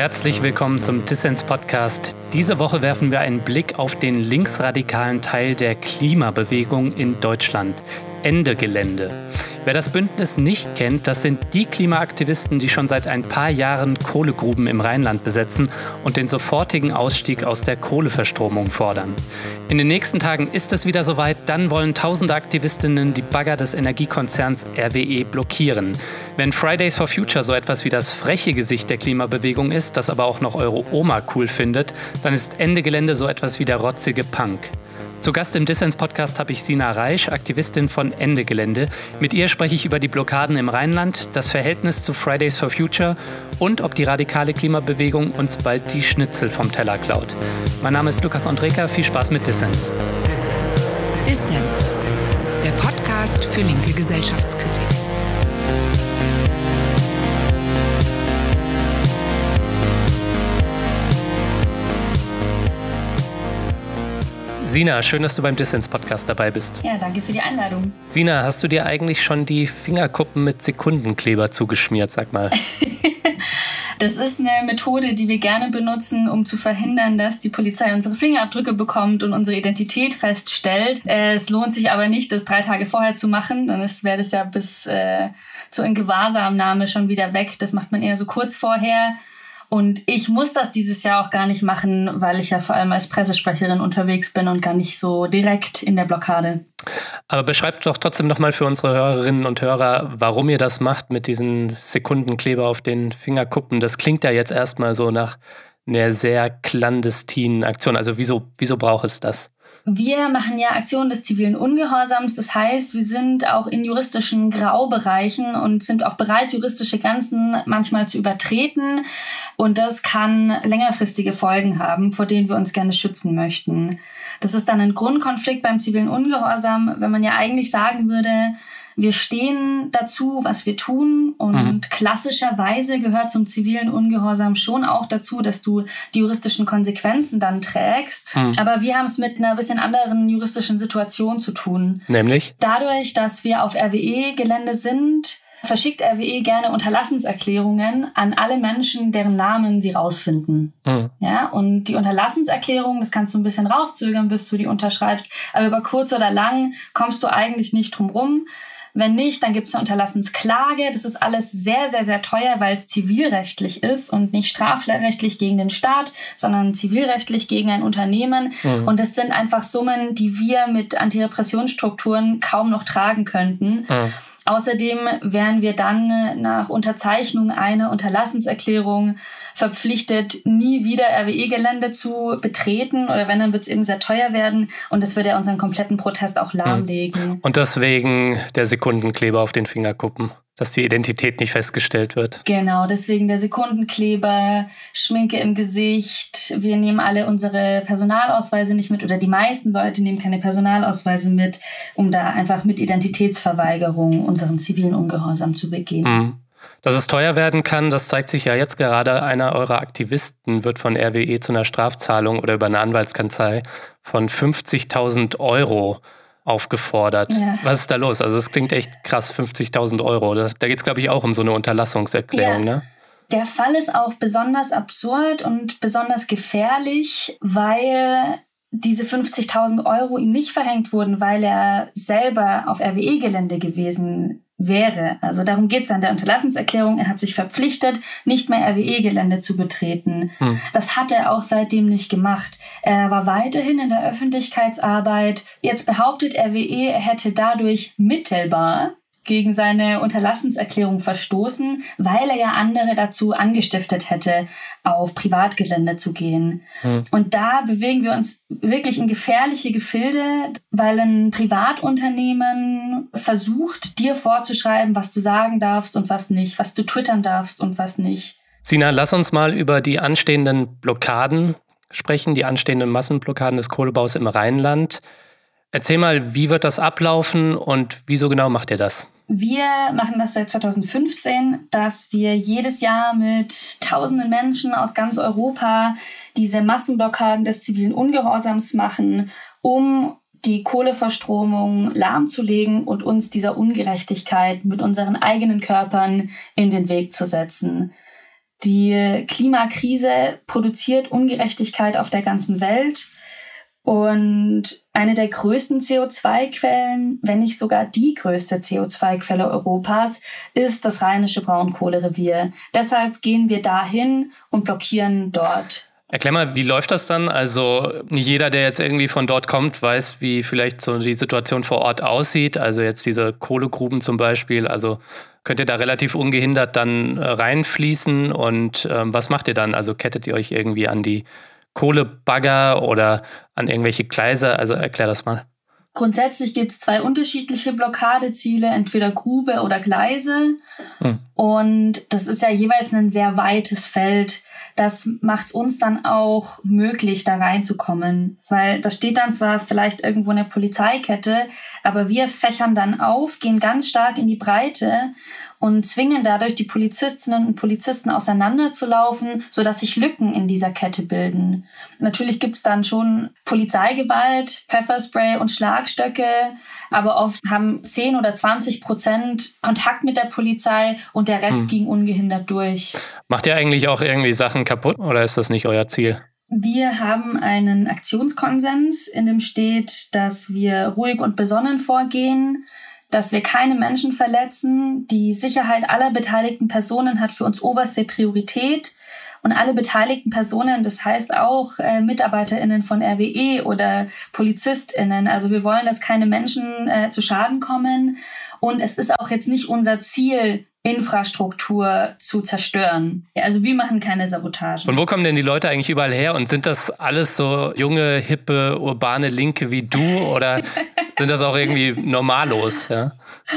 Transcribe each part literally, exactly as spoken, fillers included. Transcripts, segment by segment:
Herzlich willkommen zum Dissens-Podcast. Diese Woche werfen wir einen Blick auf den linksradikalen Teil der Klimabewegung in Deutschland. Ende Gelände. Wer das Bündnis nicht kennt, das sind die Klimaaktivisten, die schon seit ein paar Jahren Kohlegruben im Rheinland besetzen und den sofortigen Ausstieg aus der Kohleverstromung fordern. In den nächsten Tagen ist es wieder soweit, dann wollen tausende Aktivistinnen die Bagger des Energiekonzerns R W E blockieren. Wenn Fridays for Future so etwas wie das freche Gesicht der Klimabewegung ist, das aber auch noch eure Oma cool findet, dann ist Ende Gelände so etwas wie der rotzige Punk. Zu Gast im Dissens-Podcast habe ich Sina Reisch, Aktivistin von Ende Gelände. Mit ihr spreche ich über die Blockaden im Rheinland, das Verhältnis zu Fridays for Future und ob die radikale Klimabewegung uns bald die Schnitzel vom Teller klaut. Mein Name ist Lukas Andreka, viel Spaß mit Dissens. Dissens, der Podcast für linke Gesellschaftskritik. Sina, schön, dass du beim Dissens-Podcast dabei bist. Ja, danke für die Einladung. Sina, hast du dir eigentlich schon die Fingerkuppen mit Sekundenkleber zugeschmiert, sag mal? Das ist eine Methode, die wir gerne benutzen, um zu verhindern, dass die Polizei unsere Fingerabdrücke bekommt und unsere Identität feststellt. Es lohnt sich aber nicht, das drei Tage vorher zu machen, dann wäre das ja bis äh, zur Ingewahrsamnahme schon wieder weg. Das macht man eher so kurz vorher. Und ich muss das dieses Jahr auch gar nicht machen, weil ich ja vor allem als Pressesprecherin unterwegs bin und gar nicht so direkt in der Blockade. Aber beschreibt doch trotzdem nochmal für unsere Hörerinnen und Hörer, warum ihr das macht mit diesen Sekundenkleber auf den Fingerkuppen. Das klingt ja jetzt erstmal so nach einer sehr clandestinen Aktion. Also wieso, wieso braucht es das? Wir machen ja Aktionen des zivilen Ungehorsams. Das heißt, wir sind auch in juristischen Graubereichen und sind auch bereit, juristische Grenzen manchmal zu übertreten. Und das kann längerfristige Folgen haben, vor denen wir uns gerne schützen möchten. Das ist dann ein Grundkonflikt beim zivilen Ungehorsam, wenn man ja eigentlich sagen würde, wir stehen dazu, was wir tun, und mhm. klassischerweise gehört zum zivilen Ungehorsam schon auch dazu, dass du die juristischen Konsequenzen dann trägst. Mhm. Aber wir haben es mit einer bisschen anderen juristischen Situation zu tun. Nämlich? Dadurch, dass wir auf R W E-Gelände sind, verschickt R W E gerne Unterlassenserklärungen an alle Menschen, deren Namen sie rausfinden. Mhm. Ja, und die Unterlassenserklärung, das kannst du ein bisschen rauszögern, bis du die unterschreibst, aber über kurz oder lang kommst du eigentlich nicht drum rum. Wenn nicht, dann gibt es eine Unterlassensklage. Das ist alles sehr, sehr, sehr teuer, weil es zivilrechtlich ist und nicht strafrechtlich gegen den Staat, sondern zivilrechtlich gegen ein Unternehmen. Mhm. Und das sind einfach Summen, die wir mit Antirepressionsstrukturen kaum noch tragen könnten. Mhm. Außerdem wären wir dann nach Unterzeichnung einer Unterlassenserklärung verpflichtet, nie wieder R W E-Gelände zu betreten, oder wenn, dann wird es eben sehr teuer werden, und das würde ja unseren kompletten Protest auch lahmlegen. Und deswegen der Sekundenkleber auf den Fingerkuppen, dass die Identität nicht festgestellt wird. Genau, deswegen der Sekundenkleber, Schminke im Gesicht. Wir nehmen alle unsere Personalausweise nicht mit, oder die meisten Leute nehmen keine Personalausweise mit, um da einfach mit Identitätsverweigerung unseren zivilen Ungehorsam zu begehen. Mhm. Dass es teuer werden kann, das zeigt sich ja jetzt gerade. Einer eurer Aktivisten wird von R W E zu einer Strafzahlung oder über eine Anwaltskanzlei von fünfzigtausend Euro aufgefordert. Ja. Was ist da los? Also das klingt echt krass, fünfzigtausend Euro. Das, da geht es, glaube ich, auch um so eine Unterlassungserklärung, ja. ne? Der Fall ist auch besonders absurd und besonders gefährlich, weil diese fünfzigtausend Euro ihm nicht verhängt wurden, weil er selber auf R W E-Gelände gewesen wäre. Also darum geht es an der Unterlassenserklärung. Er hat sich verpflichtet, nicht mehr R W E-Gelände zu betreten. Hm. Das hat er auch seitdem nicht gemacht. Er war weiterhin in der Öffentlichkeitsarbeit. Jetzt behauptet R W E, er hätte dadurch mittelbar gegen seine Unterlassenserklärung verstoßen, weil er ja andere dazu angestiftet hätte, auf Privatgelände zu gehen. Hm. Und da bewegen wir uns wirklich in gefährliche Gefilde, weil ein Privatunternehmen versucht, dir vorzuschreiben, was du sagen darfst und was nicht, was du twittern darfst und was nicht. Sina, lass uns mal über die anstehenden Blockaden sprechen, die anstehenden Massenblockaden des Kohlebaus im Rheinland. Erzähl mal, wie wird das ablaufen und wieso genau macht ihr das? Wir machen das seit zweitausendfünfzehn, dass wir jedes Jahr mit tausenden Menschen aus ganz Europa diese Massenblockaden des zivilen Ungehorsams machen, um die Kohleverstromung lahmzulegen und uns dieser Ungerechtigkeit mit unseren eigenen Körpern in den Weg zu setzen. Die Klimakrise produziert Ungerechtigkeit auf der ganzen Welt. Und eine der größten C O zwei Quellen, wenn nicht sogar die größte C O zwei Quelle Europas, ist das rheinische Braunkohlerevier. Deshalb gehen wir dahin und blockieren dort. Erklär mal, wie läuft das dann? Also nicht jeder, der jetzt irgendwie von dort kommt, weiß, wie vielleicht so die Situation vor Ort aussieht. Also jetzt diese Kohlegruben zum Beispiel. Also könnt ihr da relativ ungehindert dann reinfließen? Und ähm, was macht ihr dann? Also kettet ihr euch irgendwie an die Kohlebagger oder an irgendwelche Gleise? Also erklär das mal. Grundsätzlich gibt es zwei unterschiedliche Blockadeziele, entweder Grube oder Gleise. Hm. Und das ist ja jeweils ein sehr weites Feld. Das macht es uns dann auch möglich, da reinzukommen. Weil da steht dann zwar vielleicht irgendwo eine Polizeikette, aber wir fächern dann auf, gehen ganz stark in die Breite und zwingen dadurch die Polizistinnen und Polizisten auseinanderzulaufen, sodass sich Lücken in dieser Kette bilden. Natürlich gibt's dann schon Polizeigewalt, Pfefferspray und Schlagstöcke, aber oft haben zehn oder zwanzig Prozent Kontakt mit der Polizei und der Rest hm. ging ungehindert durch. Macht ihr eigentlich auch irgendwie Sachen kaputt oder ist das nicht euer Ziel? Wir haben einen Aktionskonsens, in dem steht, dass wir ruhig und besonnen vorgehen, dass wir keine Menschen verletzen. Die Sicherheit aller beteiligten Personen hat für uns oberste Priorität. Und alle beteiligten Personen, das heißt auch äh, MitarbeiterInnen von R W E oder PolizistInnen. Also wir wollen, dass keine Menschen äh, zu Schaden kommen. Und es ist auch jetzt nicht unser Ziel, Infrastruktur zu zerstören. Ja, also wir machen keine Sabotage. Und wo kommen denn die Leute eigentlich überall her? Und sind das alles so junge, hippe, urbane Linke wie du? Oder sind das auch irgendwie Normalos? Ja?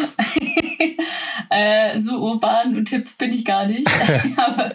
äh, so urban und hip bin ich gar nicht. Aber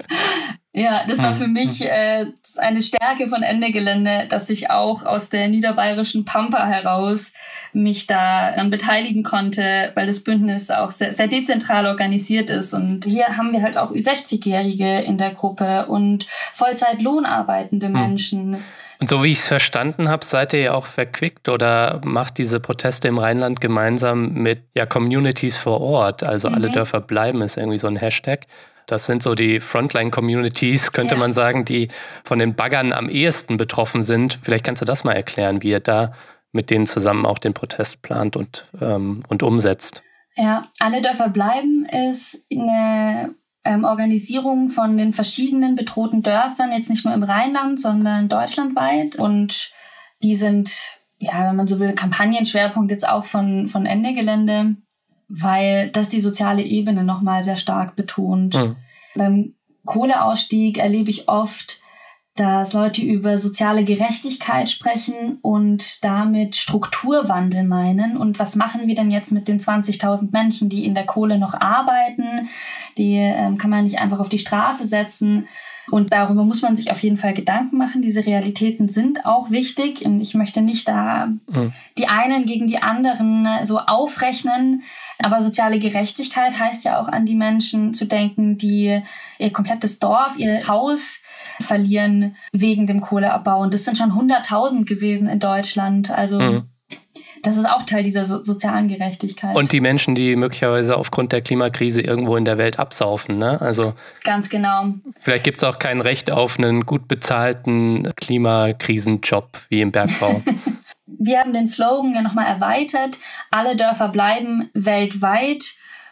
ja, das war für mich äh, eine Stärke von Ende Gelände, dass ich auch aus der niederbayerischen Pampa heraus mich daran beteiligen konnte, weil das Bündnis auch sehr, sehr dezentral organisiert ist. Und hier haben wir halt auch Ü sechzig-Jährige in der Gruppe und Vollzeit-lohnarbeitende Menschen. Und so wie ich es verstanden habe, seid ihr ja auch verquickt oder macht diese Proteste im Rheinland gemeinsam mit ja Communities vor Ort. Also mhm. alle Dörfer bleiben ist irgendwie so ein Hashtag. Das sind so die Frontline-Communities, könnte ja. man sagen, die von den Baggern am ehesten betroffen sind. Vielleicht kannst du das mal erklären, wie ihr da mit denen zusammen auch den Protest plant und, ähm, und umsetzt. Ja, alle Dörfer bleiben ist eine ähm, Organisierung von den verschiedenen bedrohten Dörfern, jetzt nicht nur im Rheinland, sondern deutschlandweit. Und die sind, ja, wenn man so will, Kampagnenschwerpunkt jetzt auch von, von Ende Gelände, weil das die soziale Ebene nochmal sehr stark betont. Mhm. Beim Kohleausstieg erlebe ich oft, dass Leute über soziale Gerechtigkeit sprechen und damit Strukturwandel meinen. Und was machen wir denn jetzt mit den zwanzigtausend Menschen, die in der Kohle noch arbeiten? Die ähm, kann man nicht einfach auf die Straße setzen. Und darüber muss man sich auf jeden Fall Gedanken machen. Diese Realitäten sind auch wichtig. Und ich möchte nicht da mhm. die einen gegen die anderen so aufrechnen. Aber soziale Gerechtigkeit heißt ja auch an die Menschen zu denken, die ihr komplettes Dorf, ihr Haus verlieren wegen dem Kohleabbau. Und das sind schon hunderttausend gewesen in Deutschland. Also mhm. das ist auch Teil dieser so- sozialen Gerechtigkeit. Und die Menschen, die möglicherweise aufgrund der Klimakrise irgendwo in der Welt absaufen, ne? Also ganz genau. Vielleicht gibt es auch kein Recht auf einen gut bezahlten Klimakrisenjob wie im Bergbau. Wir haben den Slogan ja nochmal erweitert. Alle Dörfer bleiben weltweit,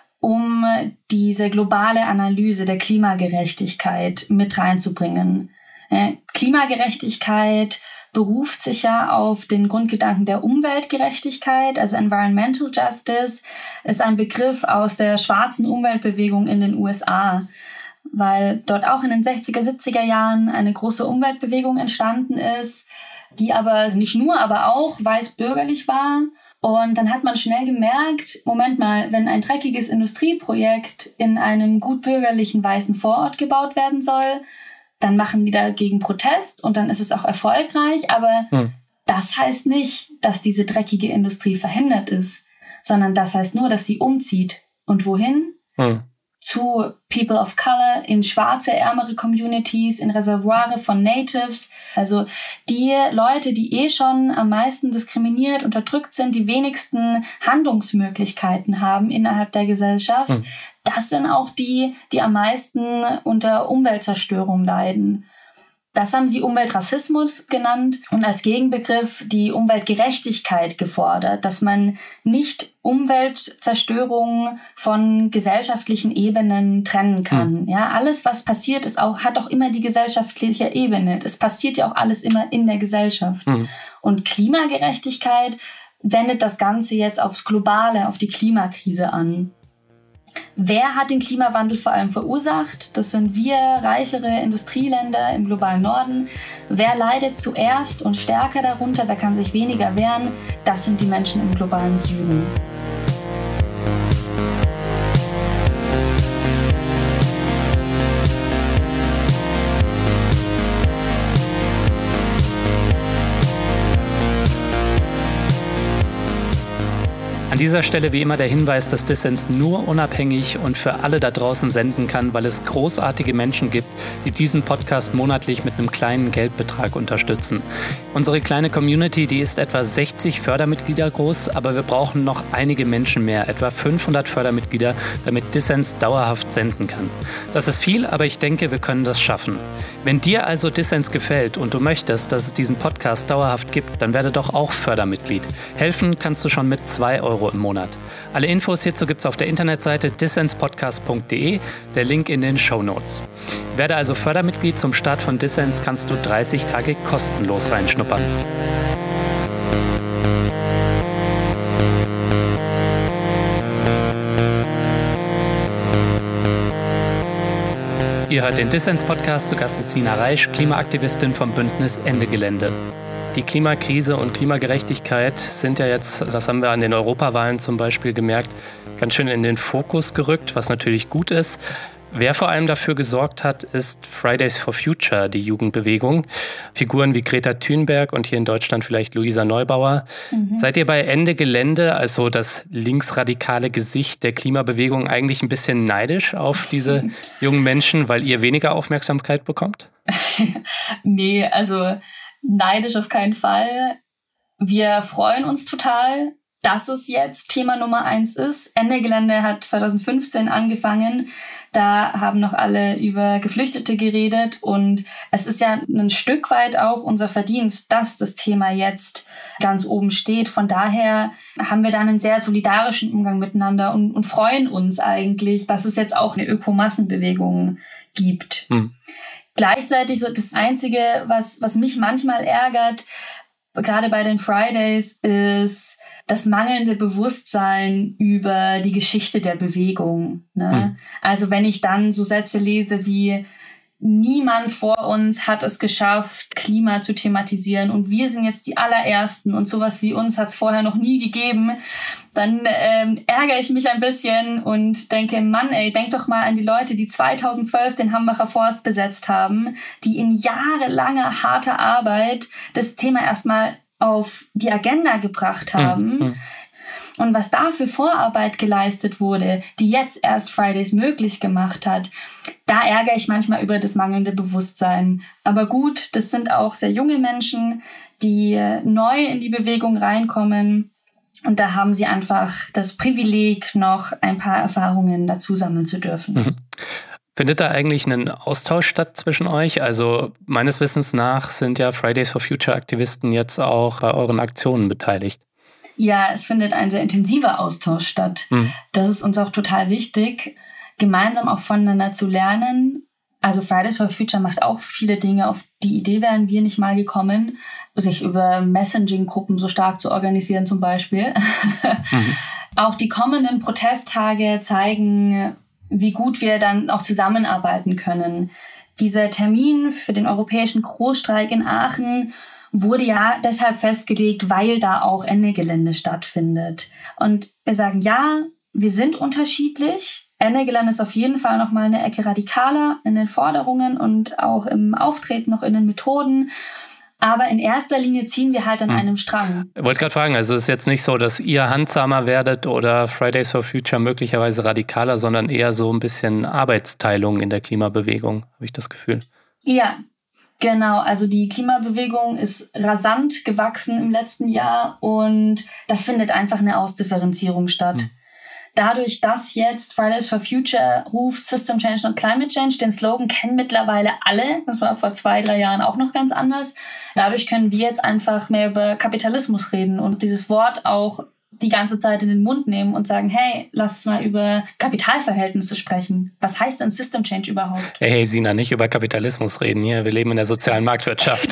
um diese globale Analyse der Klimagerechtigkeit mit reinzubringen. Klimagerechtigkeit beruft sich ja auf den Grundgedanken der Umweltgerechtigkeit, also Environmental Justice, ist ein Begriff aus der schwarzen Umweltbewegung in den U S A, weil dort auch in den sechziger, siebziger Jahren eine große Umweltbewegung entstanden ist, die aber nicht nur, aber auch weiß-bürgerlich war. Und dann hat man schnell gemerkt, Moment mal, wenn ein dreckiges Industrieprojekt in einem gut bürgerlichen weißen Vorort gebaut werden soll, dann machen die dagegen Protest und dann ist es auch erfolgreich. Aber hm. das heißt nicht, dass diese dreckige Industrie verhindert ist, sondern das heißt nur, dass sie umzieht. Und wohin? Hm. Zu People of Color, in schwarze, ärmere Communities, in Reservoire von Natives. Also die Leute, die eh schon am meisten diskriminiert, unterdrückt sind, die wenigsten Handlungsmöglichkeiten haben innerhalb der Gesellschaft. Hm. das sind auch die, die am meisten unter Umweltzerstörung leiden. Das haben sie Umweltrassismus genannt und als Gegenbegriff die Umweltgerechtigkeit gefordert, dass man nicht Umweltzerstörung von gesellschaftlichen Ebenen trennen kann. Mhm. Ja, alles, was passiert, ist auch, hat auch immer die gesellschaftliche Ebene. Es passiert ja auch alles immer in der Gesellschaft. Mhm. Und Klimagerechtigkeit wendet das Ganze jetzt aufs Globale, auf die Klimakrise an. Wer hat den Klimawandel vor allem verursacht? Das sind wir, reichere Industrieländer im globalen Norden. Wer leidet zuerst und stärker darunter? Wer kann sich weniger wehren? Das sind die Menschen im globalen Süden. An dieser Stelle wie immer der Hinweis, dass Dissens nur unabhängig und für alle da draußen senden kann, weil es großartige Menschen gibt, die diesen Podcast monatlich mit einem kleinen Geldbetrag unterstützen. Unsere kleine Community, die ist etwa sechzig Fördermitglieder groß, aber wir brauchen noch einige Menschen mehr, etwa fünfhundert Fördermitglieder, damit Dissens dauerhaft senden kann. Das ist viel, aber ich denke, wir können das schaffen. Wenn dir also Dissens gefällt und du möchtest, dass es diesen Podcast dauerhaft gibt, dann werde doch auch Fördermitglied. Helfen kannst du schon mit zwei Euro im Monat. Alle Infos hierzu gibt es auf der Internetseite dissenspodcast punkt de, der Link in den Shownotes. Werde also Fördermitglied. Zum Start von Dissens kannst du dreißig Tage kostenlos reinschnuppern. Ihr hört den Dissens-Podcast, zu Gast ist Sina Reisch, Klimaaktivistin vom Bündnis Ende Gelände. Die Klimakrise und Klimagerechtigkeit sind ja jetzt, das haben wir an den Europawahlen zum Beispiel gemerkt, ganz schön in den Fokus gerückt, was natürlich gut ist. Wer vor allem dafür gesorgt hat, ist Fridays for Future, die Jugendbewegung. Figuren wie Greta Thunberg und hier in Deutschland vielleicht Luisa Neubauer. Mhm. Seid ihr bei Ende Gelände, also das linksradikale Gesicht der Klimabewegung, eigentlich ein bisschen neidisch auf diese jungen Menschen, weil ihr weniger Aufmerksamkeit bekommt? Nee, also neidisch auf keinen Fall. Wir freuen uns total, dass es jetzt Thema Nummer eins ist. Ende Gelände hat zwanzig fünfzehn angefangen. Da haben noch alle über Geflüchtete geredet und es ist ja ein Stück weit auch unser Verdienst, dass das Thema jetzt ganz oben steht. Von daher haben wir dann einen sehr solidarischen Umgang miteinander und, und freuen uns eigentlich, dass es jetzt auch eine Ökomassenbewegung gibt. Hm. Gleichzeitig so das Einzige, was, was mich manchmal ärgert, gerade bei den Fridays, ist das mangelnde Bewusstsein über die Geschichte der Bewegung. Ne? Mhm. Also wenn ich dann so Sätze lese wie niemand vor uns hat es geschafft, Klima zu thematisieren und wir sind jetzt die allerersten und sowas wie uns hat es vorher noch nie gegeben, dann ähm, ärgere ich mich ein bisschen und denke, Mann, ey, denk doch mal an die Leute, die zweitausendzwölf den Hambacher Forst besetzt haben, die in jahrelanger harter Arbeit das Thema erstmal auf die Agenda gebracht haben. Mhm. Und was da für Vorarbeit geleistet wurde, die jetzt erst Fridays möglich gemacht hat, da ärgere ich manchmal über das mangelnde Bewusstsein. Aber gut, das sind auch sehr junge Menschen, die neu in die Bewegung reinkommen. Und da haben sie einfach das Privileg, noch ein paar Erfahrungen dazu sammeln zu dürfen. Mhm. Findet da eigentlich ein Austausch statt zwischen euch? Also meines Wissens nach sind ja Fridays for Future Aktivisten jetzt auch bei euren Aktionen beteiligt. Ja, es findet ein sehr intensiver Austausch statt. Hm. Das ist uns auch total wichtig, gemeinsam auch voneinander zu lernen. Also Fridays for Future macht auch viele Dinge. Auf die Idee wären wir nicht mal gekommen, sich über Messaging-Gruppen so stark zu organisieren zum Beispiel. Mhm. Auch die kommenden Protesttage zeigen, wie gut wir dann auch zusammenarbeiten können. Dieser Termin für den europäischen Großstreik in Aachen wurde ja deshalb festgelegt, weil da auch Ende Gelände stattfindet. Und wir sagen, ja, wir sind unterschiedlich. Ende Gelände ist auf jeden Fall noch mal eine Ecke radikaler in den Forderungen und auch im Auftreten, noch in den Methoden. Aber in erster Linie ziehen wir halt an hm. einem Strang. Ich wollte gerade fragen, also es ist jetzt nicht so, dass ihr handsamer werdet oder Fridays for Future möglicherweise radikaler, sondern eher so ein bisschen Arbeitsteilung in der Klimabewegung, habe ich das Gefühl. Ja, genau. Also die Klimabewegung ist rasant gewachsen im letzten Jahr und da findet einfach eine Ausdifferenzierung statt. Hm. dadurch, dass jetzt Fridays for Future ruft System Change und Climate Change, den Slogan kennen mittlerweile alle. Das war vor zwei, drei Jahren auch noch ganz anders. Dadurch können wir jetzt einfach mehr über Kapitalismus reden und dieses Wort auch die ganze Zeit in den Mund nehmen und sagen, hey, lass mal über Kapitalverhältnisse sprechen. Was heißt denn System Change überhaupt? Hey, hey Sina, nicht über Kapitalismus reden hier. Wir leben in der sozialen Marktwirtschaft.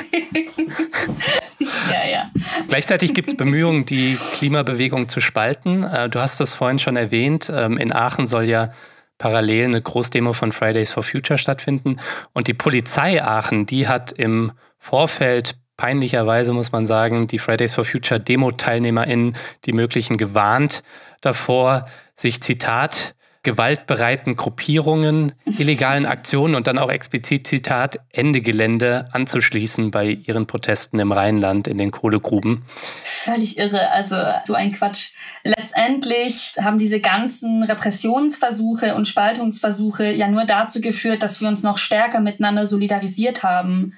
Ja, ja. Gleichzeitig gibt es Bemühungen, die Klimabewegung zu spalten. Du hast das vorhin schon erwähnt. In Aachen soll ja parallel eine Großdemo von Fridays for Future stattfinden. Und die Polizei Aachen, die hat im Vorfeld peinlicherweise, muss man sagen, die Fridays for Future Demo-TeilnehmerInnen, die möglichen, gewarnt davor, sich, Zitat, gewaltbereiten Gruppierungen, illegalen Aktionen und dann auch explizit, Zitat, Ende Gelände anzuschließen bei ihren Protesten im Rheinland in den Kohlegruben. Völlig irre, also so ein Quatsch. Letztendlich haben diese ganzen Repressionsversuche und Spaltungsversuche ja nur dazu geführt, dass wir uns noch stärker miteinander solidarisiert haben.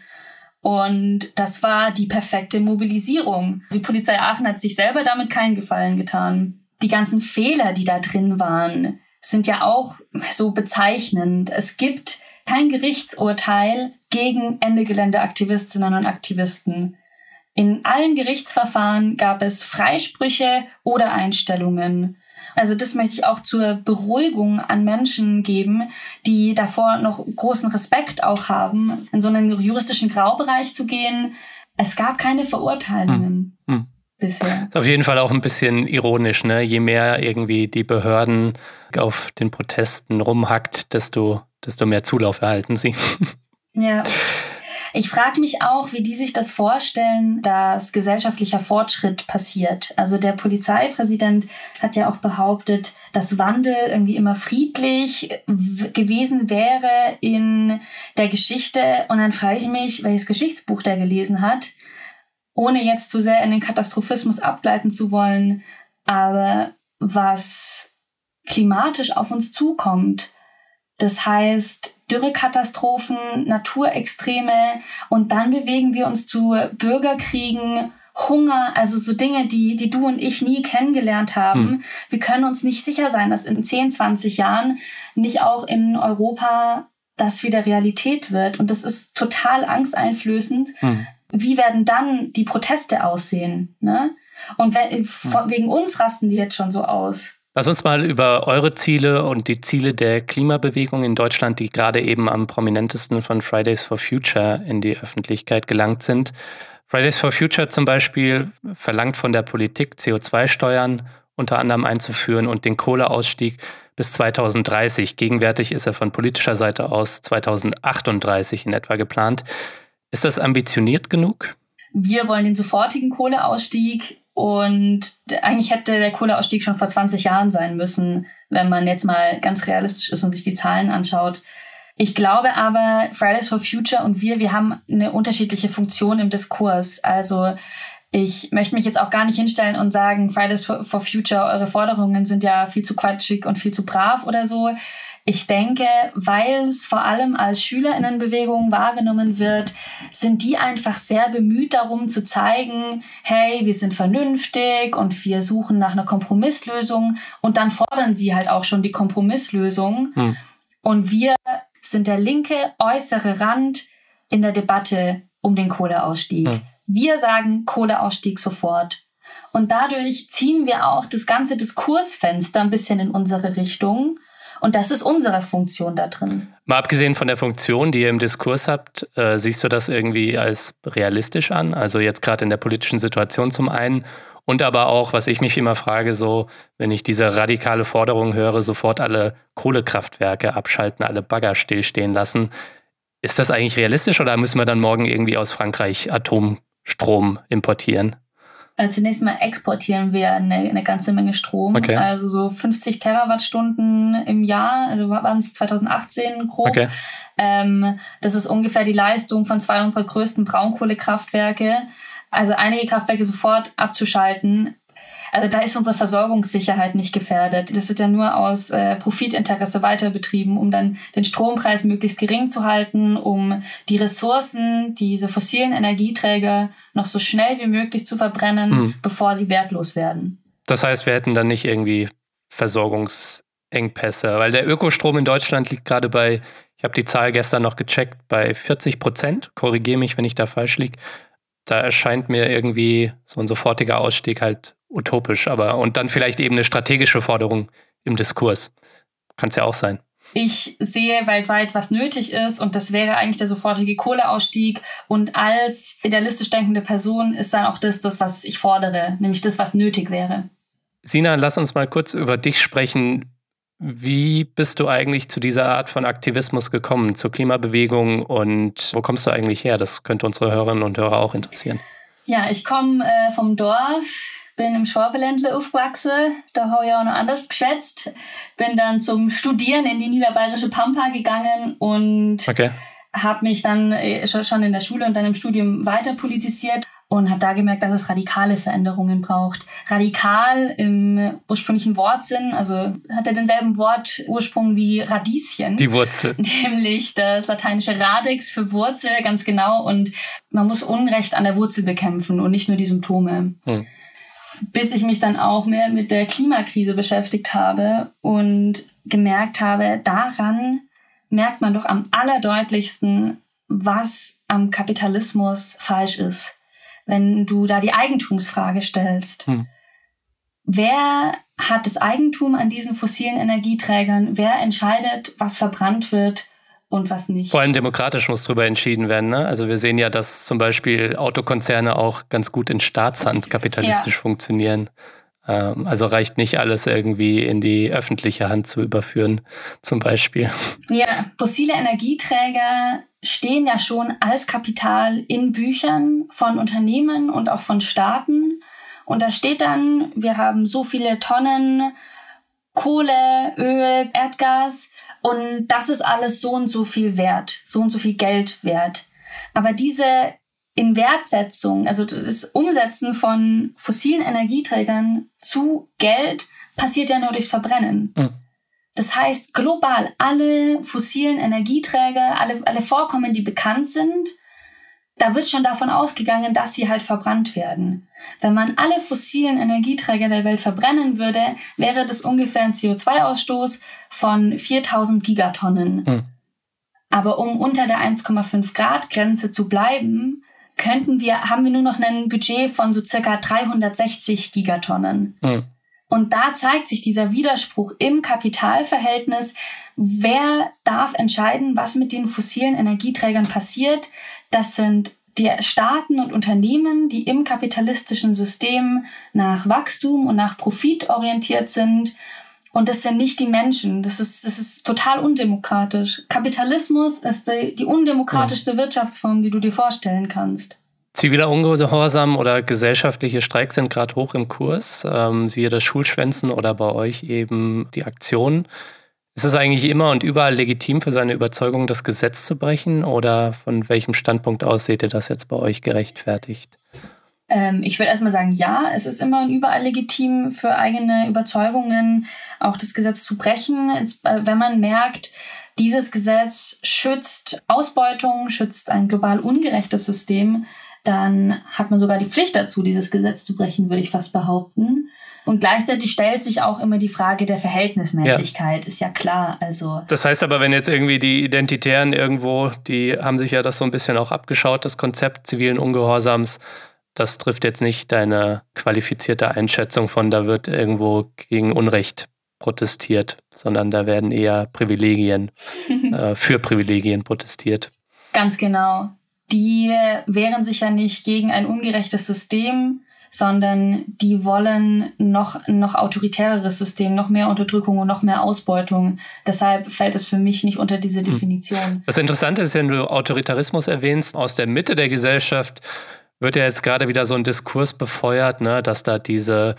Und das war die perfekte Mobilisierung. Die Polizei Aachen hat sich selber damit keinen Gefallen getan. Die ganzen Fehler, die da drin waren, sind ja auch so bezeichnend. Es gibt kein Gerichtsurteil gegen Ende-Gelände-Aktivistinnen und Aktivisten. In allen Gerichtsverfahren gab es Freisprüche oder Einstellungen. Also das möchte ich auch zur Beruhigung an Menschen geben, die davor noch großen Respekt auch haben, in so einen juristischen Graubereich zu gehen. Es gab keine Verurteilungen hm. Hm. bisher. Ist auf jeden Fall auch ein bisschen ironisch, ne? Je mehr irgendwie die Behörden auf den Protesten rumhackt, desto, desto mehr Zulauf erhalten sie. Ja. Ich frage mich auch, wie die sich das vorstellen, dass gesellschaftlicher Fortschritt passiert. Also der Polizeipräsident hat ja auch behauptet, dass Wandel irgendwie immer friedlich w- gewesen wäre in der Geschichte. Und dann frage ich mich, welches Geschichtsbuch der gelesen hat, ohne jetzt zu sehr in den Katastrophismus abgleiten zu wollen. Aber was klimatisch auf uns zukommt, das heißt Dürrekatastrophen, Naturextreme, und dann bewegen wir uns zu Bürgerkriegen, Hunger, also so Dinge, die, die du und ich nie kennengelernt haben. Hm. Wir können uns nicht sicher sein, dass in zehn, zwanzig Jahren nicht auch in Europa das wieder Realität wird. Und das ist total angsteinflößend. Hm. Wie werden dann die Proteste aussehen? Ne? Und wenn, hm. wegen uns rasten die jetzt schon so aus. Lass uns mal über eure Ziele und die Ziele der Klimabewegung in Deutschland, die gerade eben am prominentesten von Fridays for Future in die Öffentlichkeit gelangt sind. Fridays for Future zum Beispiel verlangt von der Politik, C O zwei Steuern unter anderem einzuführen und den Kohleausstieg bis zweitausenddreißig. Gegenwärtig ist er von politischer Seite aus zweitausendachtunddreißig in etwa geplant. Ist das ambitioniert genug? Wir wollen den sofortigen Kohleausstieg. Und eigentlich hätte der Kohleausstieg schon vor zwanzig Jahren sein müssen, wenn man jetzt mal ganz realistisch ist und sich die Zahlen anschaut. Ich glaube aber, Fridays for Future und wir, wir haben eine unterschiedliche Funktion im Diskurs. Also ich möchte mich jetzt auch gar nicht hinstellen und sagen, Fridays for Future, eure Forderungen sind ja viel zu quatschig und viel zu brav oder so. Ich denke, weil es vor allem als SchülerInnenbewegung wahrgenommen wird, sind die einfach sehr bemüht darum zu zeigen, hey, wir sind vernünftig und wir suchen nach einer Kompromisslösung, und dann fordern sie halt auch schon die Kompromisslösung. Hm. Und wir sind der linke äußere Rand in der Debatte um den Kohleausstieg. Hm. Wir sagen Kohleausstieg sofort. Und dadurch ziehen wir auch das ganze Diskursfenster ein bisschen in unsere Richtung. Und das ist unsere Funktion da drin. Mal abgesehen von der Funktion, die ihr im Diskurs habt, äh, siehst du das irgendwie als realistisch an? Also jetzt gerade in der politischen Situation zum einen und aber auch, was ich mich immer frage, so, wenn ich diese radikale Forderung höre, sofort alle Kohlekraftwerke abschalten, alle Bagger stillstehen lassen. Ist das eigentlich realistisch oder müssen wir dann morgen irgendwie aus Frankreich Atomstrom importieren? Also zunächst mal exportieren wir eine, eine ganze Menge Strom. Okay. Also so fünfzig Terawattstunden im Jahr, also waren es zweitausendachtzehn grob. Okay. Ähm, das ist ungefähr die Leistung von zwei unserer größten Braunkohlekraftwerke. Also einige Kraftwerke sofort abzuschalten. Also da ist unsere Versorgungssicherheit nicht gefährdet. Das wird ja nur aus äh, Profitinteresse weiter betrieben, um dann den Strompreis möglichst gering zu halten, um die Ressourcen, diese fossilen Energieträger noch so schnell wie möglich zu verbrennen, mhm. bevor sie wertlos werden. Das heißt, wir hätten dann nicht irgendwie Versorgungsengpässe? Weil der Ökostrom in Deutschland liegt gerade bei, ich habe die Zahl gestern noch gecheckt, bei vierzig Prozent. Korrigiere mich, wenn ich da falsch liege. Da erscheint mir irgendwie so ein sofortiger Ausstieg halt utopisch. Aber und dann vielleicht eben eine strategische Forderung im Diskurs. Kann es ja auch sein. Ich sehe weltweit, was nötig ist, und das wäre eigentlich der sofortige Kohleausstieg. Und als idealistisch denkende Person ist dann auch das, das, was ich fordere, nämlich das, was nötig wäre. Sina, lass uns mal kurz über dich sprechen. Wie bist du eigentlich zu dieser Art von Aktivismus gekommen, zur Klimabewegung, und wo kommst du eigentlich her? Das könnte unsere Hörerinnen und Hörer auch interessieren. Ja, ich komme äh, vom Dorf. Bin im Schwabeländle aufgewachsen, da habe ich auch noch anders geschwätzt. Bin dann zum Studieren in die niederbayerische Pampa gegangen und okay. habe mich dann schon in der Schule und dann im Studium weiter politisiert und habe da gemerkt, dass es radikale Veränderungen braucht. Radikal im ursprünglichen Wortsinn, also hat er denselben Wortursprung wie Radieschen. Die Wurzel. Nämlich das lateinische Radix für Wurzel, ganz genau. Und man muss Unrecht an der Wurzel bekämpfen und nicht nur die Symptome. Hm. Bis ich mich dann auch mehr mit der Klimakrise beschäftigt habe und gemerkt habe, daran merkt man doch am allerdeutlichsten, was am Kapitalismus falsch ist. Wenn du da die Eigentumsfrage stellst. Hm. Wer hat das Eigentum an diesen fossilen Energieträgern? Wer entscheidet, was verbrannt wird und was nicht? Vor allem demokratisch muss darüber entschieden werden. Ne? Also wir sehen ja, dass zum Beispiel Autokonzerne auch ganz gut in Staatshand kapitalistisch ja. funktionieren. Ähm, also reicht nicht alles irgendwie in die öffentliche Hand zu überführen, zum Beispiel. Ja, fossile Energieträger stehen ja schon als Kapital in Büchern von Unternehmen und auch von Staaten. Und da steht dann, wir haben so viele Tonnen Kohle, Öl, Erdgas, und das ist alles so und so viel wert, so und so viel Geld wert. Aber diese Inwertsetzung, also das Umsetzen von fossilen Energieträgern zu Geld, passiert ja nur durchs Verbrennen. Mhm. Das heißt, global alle fossilen Energieträger, alle, alle Vorkommen, die bekannt sind, da wird schon davon ausgegangen, dass sie halt verbrannt werden. Wenn man alle fossilen Energieträger der Welt verbrennen würde, wäre das ungefähr ein C O zwei Ausstoß von viertausend Gigatonnen. Mhm. Aber um unter der eins Komma fünf Grad Grenze zu bleiben, könnten wir, haben wir nur noch ein Budget von so circa dreihundertsechzig Gigatonnen. Mhm. Und da zeigt sich dieser Widerspruch im Kapitalverhältnis. Wer darf entscheiden, was mit den fossilen Energieträgern passiert? Das sind die Staaten und Unternehmen, die im kapitalistischen System nach Wachstum und nach Profit orientiert sind. Und das sind nicht die Menschen. Das ist, das ist total undemokratisch. Kapitalismus ist die, die undemokratischste ja. Wirtschaftsform, die du dir vorstellen kannst. Ziviler Ungehorsam oder gesellschaftliche Streiks sind gerade hoch im Kurs. Ähm, siehe das Schulschwänzen oder bei euch eben die Aktionen. Ist es eigentlich immer und überall legitim für seine Überzeugung, das Gesetz zu brechen? Oder von welchem Standpunkt aus seht ihr das jetzt bei euch gerechtfertigt? Ähm, ich würde erstmal sagen, ja, es ist immer und überall legitim für eigene Überzeugungen auch das Gesetz zu brechen. Jetzt, äh, wenn man merkt, dieses Gesetz schützt Ausbeutung, schützt ein global ungerechtes System, dann hat man sogar die Pflicht dazu, dieses Gesetz zu brechen, würde ich fast behaupten. Und gleichzeitig stellt sich auch immer die Frage der Verhältnismäßigkeit, ja. ist ja klar. Also das heißt aber, wenn jetzt irgendwie die Identitären irgendwo, die haben sich ja das so ein bisschen auch abgeschaut, das Konzept zivilen Ungehorsams, das trifft jetzt nicht deine qualifizierte Einschätzung von, da wird irgendwo gegen Unrecht protestiert, sondern da werden eher Privilegien, äh, für Privilegien protestiert. Ganz genau. Die wehren sich ja nicht gegen ein ungerechtes System, sondern die wollen noch noch autoritäreres System, noch mehr Unterdrückung und noch mehr Ausbeutung. Deshalb fällt es für mich nicht unter diese Definition. Das Interessante ist, wenn du Autoritarismus erwähnst, aus der Mitte der Gesellschaft wird ja jetzt gerade wieder so ein Diskurs befeuert, ne, dass da diese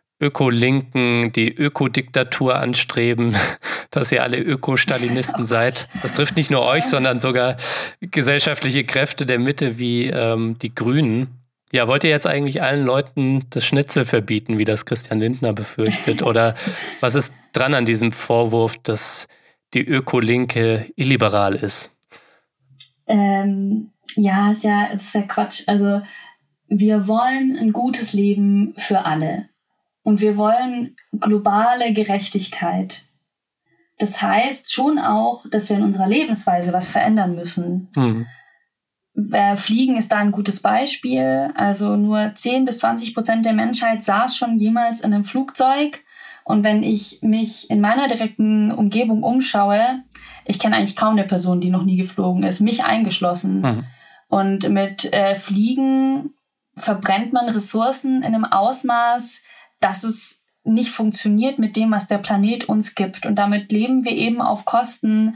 Ökolinken die Ökodiktatur anstreben, dass ihr alle Öko-Stalinisten seid. Das trifft nicht nur euch, sondern sogar gesellschaftliche Kräfte der Mitte wie ähm, die Grünen. Ja, wollt ihr jetzt eigentlich allen Leuten das Schnitzel verbieten, wie das Christian Lindner befürchtet? Oder was ist dran an diesem Vorwurf, dass die Ökolinke illiberal ist? Ähm, ja, ist ja, ist ja Quatsch. Also wir wollen ein gutes Leben für alle. Und wir wollen globale Gerechtigkeit. Das heißt schon auch, dass wir in unserer Lebensweise was verändern müssen. Mhm. Fliegen ist da ein gutes Beispiel. Also nur zehn bis zwanzig Prozent der Menschheit saß schon jemals in einem Flugzeug. Und wenn ich mich in meiner direkten Umgebung umschaue, ich kenne eigentlich kaum eine Person, die noch nie geflogen ist, mich eingeschlossen. Mhm. Und mit äh, Fliegen verbrennt man Ressourcen in einem Ausmaß, dass es nicht funktioniert mit dem, was der Planet uns gibt. Und damit leben wir eben auf Kosten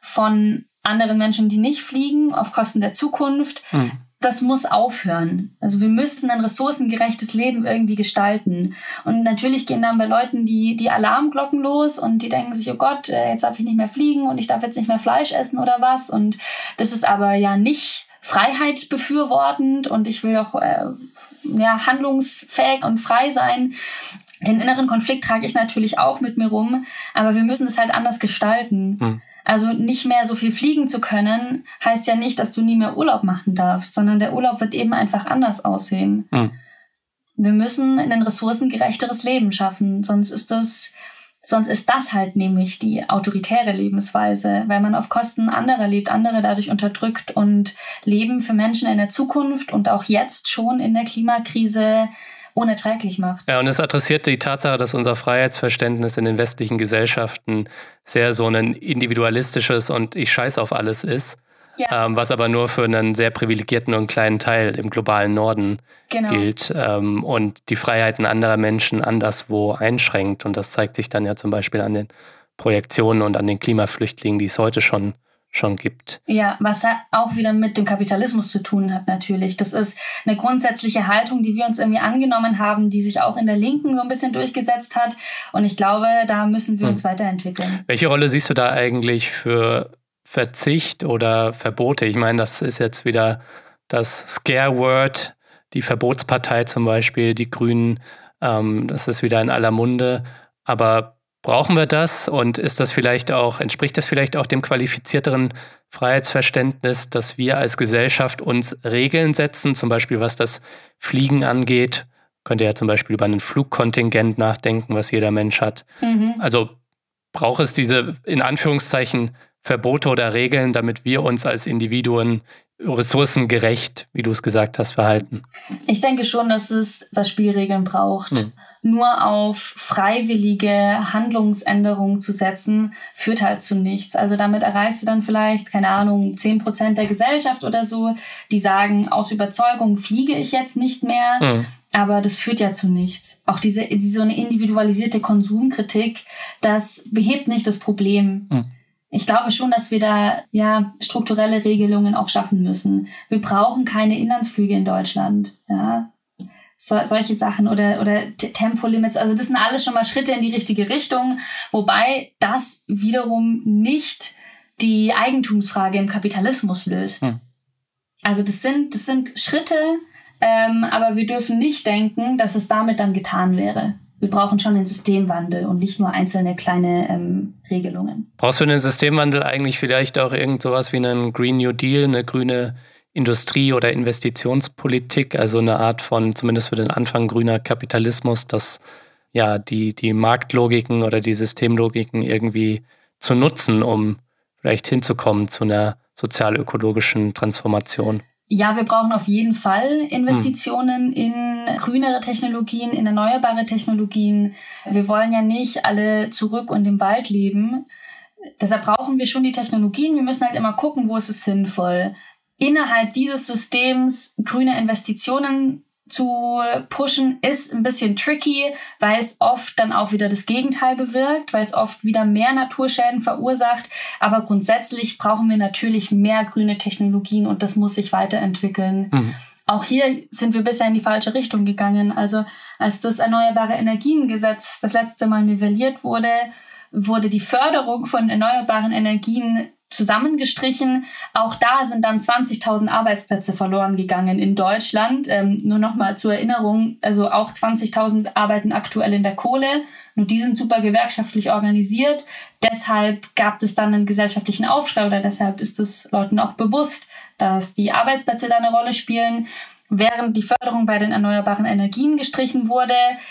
von anderen Menschen, die nicht fliegen, auf Kosten der Zukunft. Hm. Das muss aufhören. Also wir müssen ein ressourcengerechtes Leben irgendwie gestalten. Und natürlich gehen dann bei Leuten die, die Alarmglocken los und die denken sich, oh Gott, jetzt darf ich nicht mehr fliegen und ich darf jetzt nicht mehr Fleisch essen oder was. Und das ist aber ja nicht freiheitsbefürwortend und ich will auch äh, ja, handlungsfähig und frei sein. Den inneren Konflikt trage ich natürlich auch mit mir rum, aber wir müssen es halt anders gestalten. Hm. Also nicht mehr so viel fliegen zu können, heißt ja nicht, dass du nie mehr Urlaub machen darfst, sondern der Urlaub wird eben einfach anders aussehen. Hm. Wir müssen ein ressourcengerechteres Leben schaffen, sonst ist das, sonst ist das halt nämlich die autoritäre Lebensweise, weil man auf Kosten anderer lebt, andere dadurch unterdrückt und Leben für Menschen in der Zukunft und auch jetzt schon in der Klimakrise unerträglich macht. Ja, und es adressiert die Tatsache, dass unser Freiheitsverständnis in den westlichen Gesellschaften sehr so ein individualistisches und ich scheiß auf alles ist, ja. ähm, was aber nur für einen sehr privilegierten und kleinen Teil im globalen Norden genau. gilt ähm, und die Freiheiten anderer Menschen anderswo einschränkt. Und das zeigt sich dann ja zum Beispiel an den Projektionen und an den Klimaflüchtlingen, die es heute schon schon gibt. Ja, was auch wieder mit dem Kapitalismus zu tun hat natürlich. Das ist eine grundsätzliche Haltung, die wir uns irgendwie angenommen haben, die sich auch in der Linken so ein bisschen durchgesetzt hat. Und ich glaube, da müssen wir hm. uns weiterentwickeln. Welche Rolle siehst du da eigentlich für Verzicht oder Verbote? Ich meine, das ist jetzt wieder das Scare-Word, die Verbotspartei zum Beispiel, die Grünen, ähm, das ist wieder in aller Munde. Aber brauchen wir das und ist das vielleicht auch, entspricht das vielleicht auch dem qualifizierteren Freiheitsverständnis, dass wir als Gesellschaft uns Regeln setzen, zum Beispiel was das Fliegen angeht? Könnt ihr ja zum Beispiel über ein Flugkontingent nachdenken, was jeder Mensch hat. Mhm. Also braucht es diese, in Anführungszeichen, Verbote oder Regeln, damit wir uns als Individuen ressourcengerecht, wie du es gesagt hast, verhalten? Ich denke schon, dass es da Spielregeln braucht. Hm. Nur auf freiwillige Handlungsänderungen zu setzen, führt halt zu nichts. Also damit erreichst du dann vielleicht, keine Ahnung, zehn Prozent der Gesellschaft oder so, die sagen, aus Überzeugung fliege ich jetzt nicht mehr. Hm. Aber das führt ja zu nichts. Auch diese, diese so eine individualisierte Konsumkritik, das behebt nicht das Problem. Hm. Ich glaube schon, dass wir da ja strukturelle Regelungen auch schaffen müssen. Wir brauchen keine Inlandsflüge in Deutschland. Ja, so, solche Sachen oder oder Tempolimits. Also das sind alles schon mal Schritte in die richtige Richtung, wobei das wiederum nicht die Eigentumsfrage im Kapitalismus löst. Hm. Also das sind das sind Schritte, ähm, aber wir dürfen nicht denken, dass es damit dann getan wäre. Wir brauchen schon einen Systemwandel und nicht nur einzelne kleine ähm, Regelungen. Brauchst du für den Systemwandel eigentlich vielleicht auch irgend sowas wie einen Green New Deal, eine grüne Industrie- oder Investitionspolitik, also eine Art von, zumindest für den Anfang, grüner Kapitalismus, dass ja die, die Marktlogiken oder die Systemlogiken irgendwie zu nutzen, um vielleicht hinzukommen zu einer sozial-ökologischen Transformation? Ja, wir brauchen auf jeden Fall Investitionen hm. in grünere Technologien, in erneuerbare Technologien. Wir wollen ja nicht alle zurück und im Wald leben. Deshalb brauchen wir schon die Technologien. Wir müssen halt immer gucken, wo ist es sinnvoll. Innerhalb dieses Systems grüne Investitionen zu pushen, ist ein bisschen tricky, weil es oft dann auch wieder das Gegenteil bewirkt, weil es oft wieder mehr Naturschäden verursacht. Aber grundsätzlich brauchen wir natürlich mehr grüne Technologien und das muss sich weiterentwickeln. Mhm. Auch hier sind wir bisher in die falsche Richtung gegangen. Also als das Erneuerbare Energiengesetz das letzte Mal nivelliert wurde, wurde die Förderung von erneuerbaren Energien zusammengestrichen. Auch da sind dann zwanzigtausend Arbeitsplätze verloren gegangen in Deutschland. Ähm, nur noch mal zur Erinnerung, also auch zwanzigtausend arbeiten aktuell in der Kohle. Nur die sind super gewerkschaftlich organisiert. Deshalb gab es dann einen gesellschaftlichen Aufschrei oder deshalb ist es Leuten auch bewusst, dass die Arbeitsplätze da eine Rolle spielen. Während die Förderung bei den erneuerbaren Energien gestrichen wurde,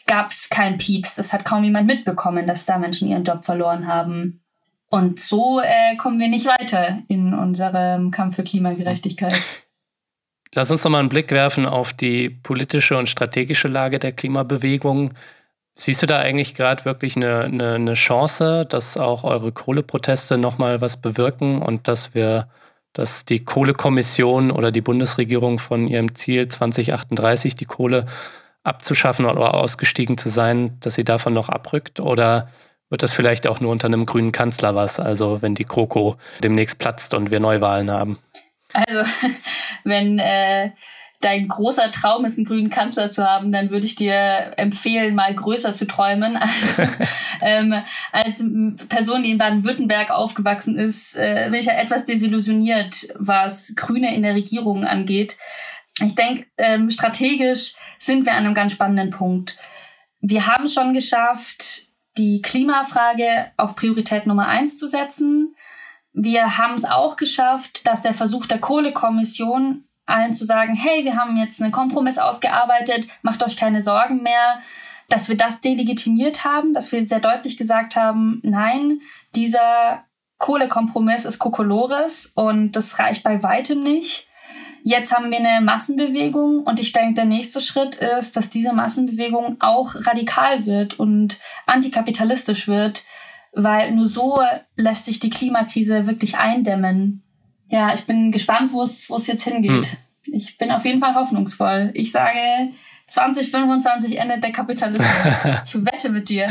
gab es keinen Pieps. Das hat kaum jemand mitbekommen, dass da Menschen ihren Job verloren haben. Und so äh, kommen wir nicht weiter in unserem Kampf für Klimagerechtigkeit. Lass uns noch mal einen Blick werfen auf die politische und strategische Lage der Klimabewegung. Siehst du da eigentlich gerade wirklich eine, eine, eine Chance, dass auch eure Kohleproteste noch mal was bewirken und dass wir, dass die Kohlekommission oder die Bundesregierung von ihrem Ziel zwanzig achtunddreißig, die Kohle abzuschaffen oder ausgestiegen zu sein, dass sie davon noch abrückt? Oder wird das vielleicht auch nur unter einem grünen Kanzler was, also wenn die GroKo demnächst platzt und wir Neuwahlen haben? Also, wenn äh, dein großer Traum ist, einen grünen Kanzler zu haben, dann würde ich dir empfehlen, mal größer zu träumen. Also, ähm, als Person, die in Baden-Württemberg aufgewachsen ist, äh, bin ich ja etwas desillusioniert, was Grüne in der Regierung angeht. Ich denke, ähm, strategisch sind wir an einem ganz spannenden Punkt. Wir haben es schon geschafft, die Klimafrage auf Priorität Nummer eins zu setzen. Wir haben es auch geschafft, dass der Versuch der Kohlekommission, allen zu sagen, hey, wir haben jetzt einen Kompromiss ausgearbeitet, macht euch keine Sorgen mehr, dass wir das delegitimiert haben, dass wir sehr deutlich gesagt haben, nein, dieser Kohlekompromiss ist Kokolores und das reicht bei weitem nicht. Jetzt haben wir eine Massenbewegung und ich denke, der nächste Schritt ist, dass diese Massenbewegung auch radikal wird und antikapitalistisch wird, weil nur so lässt sich die Klimakrise wirklich eindämmen. Ja, ich bin gespannt, wo es wo es jetzt hingeht. Hm. Ich bin auf jeden Fall hoffnungsvoll. Ich sage, zwanzig fünfundzwanzig endet der Kapitalismus. Ich wette mit dir.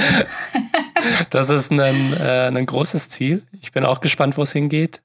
Das ist ein, äh, ein großes Ziel. Ich bin auch gespannt, wo es hingeht.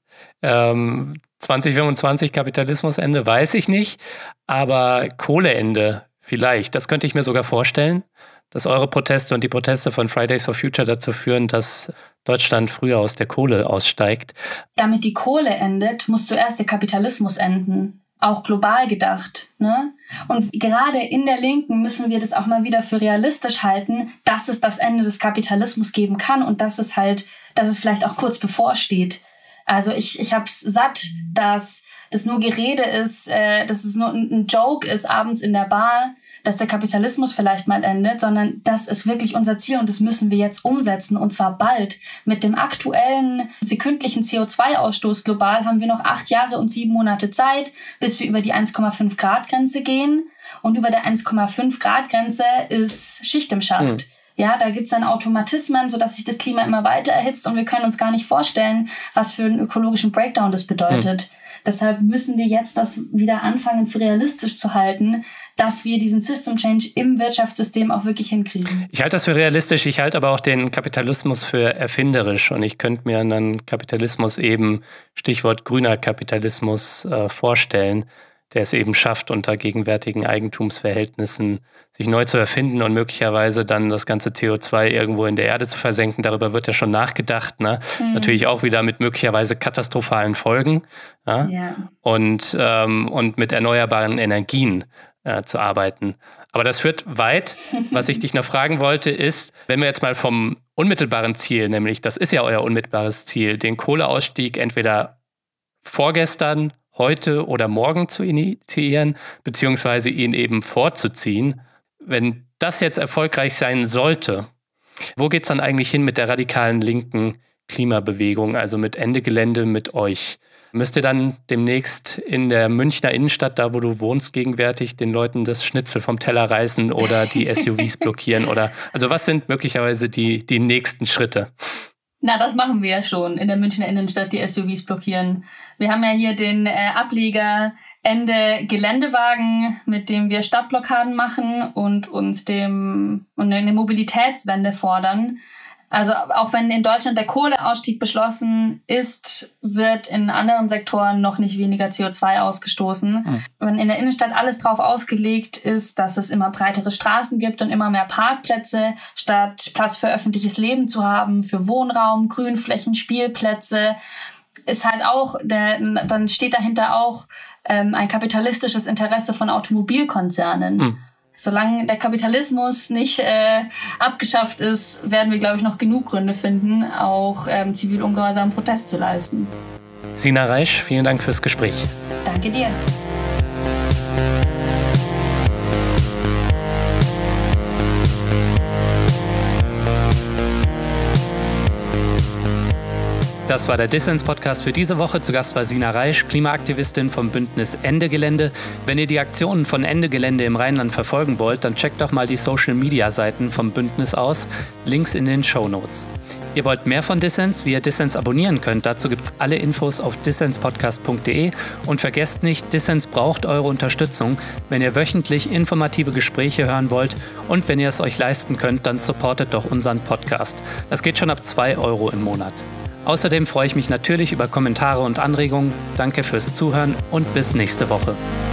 Ähm, zwanzig fünfundzwanzig Kapitalismusende weiß ich nicht, aber Kohleende vielleicht. Das könnte ich mir sogar vorstellen, dass eure Proteste und die Proteste von Fridays for Future dazu führen, dass Deutschland früher aus der Kohle aussteigt. Damit die Kohle endet, muss zuerst der Kapitalismus enden. Auch global gedacht, ne? Und gerade in der Linken müssen wir das auch mal wieder für realistisch halten, dass es das Ende des Kapitalismus geben kann und dass es halt, dass es vielleicht auch kurz bevorsteht. Also ich ich hab's satt, dass das nur Gerede ist, äh, dass es nur ein, ein Joke ist abends in der Bar, dass der Kapitalismus vielleicht mal endet, sondern das ist wirklich unser Ziel und das müssen wir jetzt umsetzen und zwar bald. Mit dem aktuellen sekündlichen C O zwei Ausstoß global haben wir noch acht Jahre und sieben Monate Zeit, bis wir über die eins Komma fünf Grad Grenze gehen und über der eins Komma fünf Grad Grenze ist Schicht im Schacht. Mhm. Ja, da gibt's dann Automatismen, sodass sich das Klima immer weiter erhitzt und wir können uns gar nicht vorstellen, was für einen ökologischen Breakdown das bedeutet. Mhm. Deshalb müssen wir jetzt das wieder anfangen, für realistisch zu halten, dass wir diesen System Change im Wirtschaftssystem auch wirklich hinkriegen. Ich halte das für realistisch, ich halte aber auch den Kapitalismus für erfinderisch und ich könnte mir einen Kapitalismus eben, Stichwort grüner Kapitalismus, äh, vorstellen, der es eben schafft, unter gegenwärtigen Eigentumsverhältnissen sich neu zu erfinden und möglicherweise dann das ganze C O zwei irgendwo in der Erde zu versenken. Darüber wird ja schon nachgedacht. Ne? Mhm. Natürlich auch wieder mit möglicherweise katastrophalen Folgen. Ja? Ja. Und, ähm, und mit erneuerbaren Energien äh, zu arbeiten. Aber das führt weit. Was ich dich noch fragen wollte, ist, wenn wir jetzt mal vom unmittelbaren Ziel, nämlich das ist ja euer unmittelbares Ziel, den Kohleausstieg entweder vorgestern, heute oder morgen zu initiieren, beziehungsweise ihn eben vorzuziehen. Wenn das jetzt erfolgreich sein sollte, wo geht es dann eigentlich hin mit der radikalen linken Klimabewegung, also mit Ende Gelände, mit euch? Müsst ihr dann demnächst in der Münchner Innenstadt, da wo du wohnst, gegenwärtig den Leuten das Schnitzel vom Teller reißen oder die S U Vs blockieren? Oder also was sind möglicherweise die, die nächsten Schritte? Na, das machen wir ja schon in der Münchner Innenstadt, die S U Vs blockieren. Wir haben ja hier den äh, Ableger Ende Geländewagen, mit dem wir Stadtblockaden machen und uns dem und eine Mobilitätswende fordern. Also auch wenn in Deutschland der Kohleausstieg beschlossen ist, wird in anderen Sektoren noch nicht weniger C O zwei ausgestoßen. Mhm. Wenn in der Innenstadt alles drauf ausgelegt ist, dass es immer breitere Straßen gibt und immer mehr Parkplätze, statt Platz für öffentliches Leben zu haben, für Wohnraum, Grünflächen, Spielplätze, ist halt auch, der, dann steht dahinter auch ähm, ein kapitalistisches Interesse von Automobilkonzernen. Mhm. Solange der Kapitalismus nicht äh, abgeschafft ist, werden wir, glaube ich, noch genug Gründe finden, auch ähm, zivilungehorsamen Protest zu leisten. Sina Reisch, vielen Dank fürs Gespräch. Danke dir. Das war der Dissens-Podcast für diese Woche. Zu Gast war Sina Reisch, Klimaaktivistin vom Bündnis Ende Gelände. Wenn ihr die Aktionen von Ende Gelände im Rheinland verfolgen wollt, dann checkt doch mal die Social-Media-Seiten vom Bündnis aus. Links in den Shownotes. Ihr wollt mehr von Dissens, wie ihr Dissens abonnieren könnt. Dazu gibt's alle Infos auf dissenspodcast punkt de. Und vergesst nicht, Dissens braucht eure Unterstützung. Wenn ihr wöchentlich informative Gespräche hören wollt und wenn ihr es euch leisten könnt, dann supportet doch unseren Podcast. Das geht schon ab zwei Euro im Monat. Außerdem freue ich mich natürlich über Kommentare und Anregungen. Danke fürs Zuhören und bis nächste Woche.